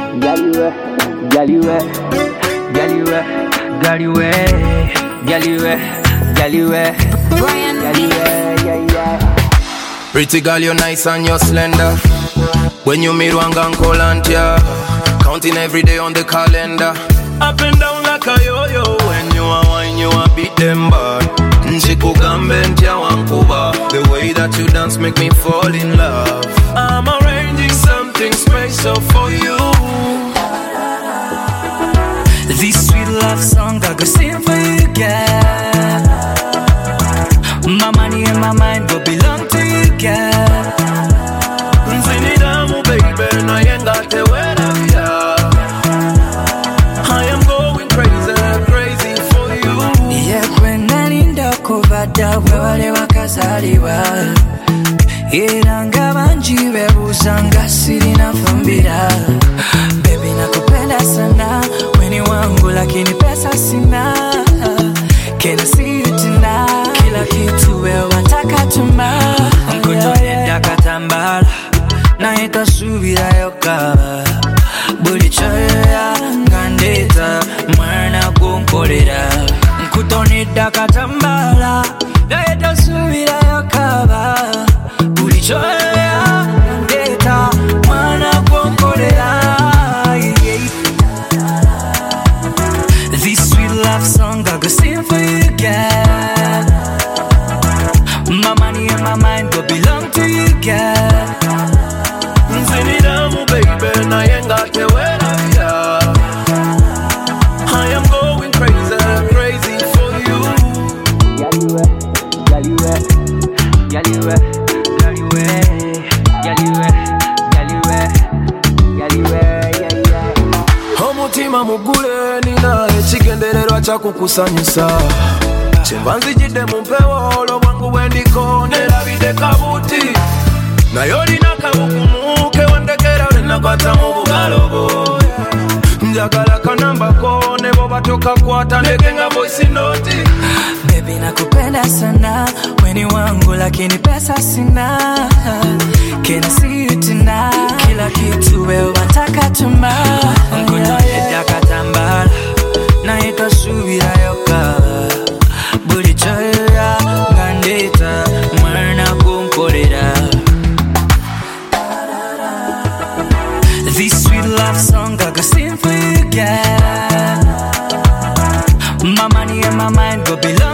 Girl you were, girl you were, girl you were, girl you were, girl you were, girl you were, girl you were, yeah yeah. Pretty girl, you're nice and you're slender. When you meet one gang call and yeah, counting every day on the calendar. Up and down like a yo-yo. When you are wine, you are beat them bad. Nchiku gambent ya wankuba. The way that you dance make me fall in love. I'm arranging something special for you. This sweet love song I go sing for you, girl. My money and my mind go belong to you, girl. Nzinidamu baby, na yenga te wera ya. I am going crazy, crazy for you. Yeah, kwena linda kubada wale wakazaliwa. Iranga banji bebuzanga sirina fumbira. Baby nakupenda sana, weni wangu lakini pesa sina. Can I see you tonight? Kila kitu wewe wataka tuma. Nkutoneda katambala, na itasubira yoka. Buli choya ngandeta, mwana kunkolera. Nkutoneda katambala, na itasubira yoka. Buli choya ngandeta, mwana kunkolera. This sweet love song I go sing for you, girl. My money and my mind go belong to you, girl. Nzinidamu baby, na yenga te wera ya. I am going crazy, crazy for you. Girl you were, girl you were, girl you were, girl you were, girl you were, girl you were, girl you were, yeah yeah. Omutima mugule nina ekigendererwa kya kukusanyusa. Kyenva nzijidde mu mpewo olw'obwangu bwe ndiko nerabidde kabuti. Naye olina kabugumu kewandekera lwenakwata mu bugalo bwo. Njagala kanamba ko ne bwoba tokakwata ndeke nga voice note. Baby nakupenda sana, weni wangu lakini pesa sina. Can I see you tonight? Kila kitu wewe wataka tuma. Nkutoneda katambala, na itasubira yoka. Buli choya ngandeta, mwana kunkolera. This sweet love song I go sing for you, girl. My money and my mind go belong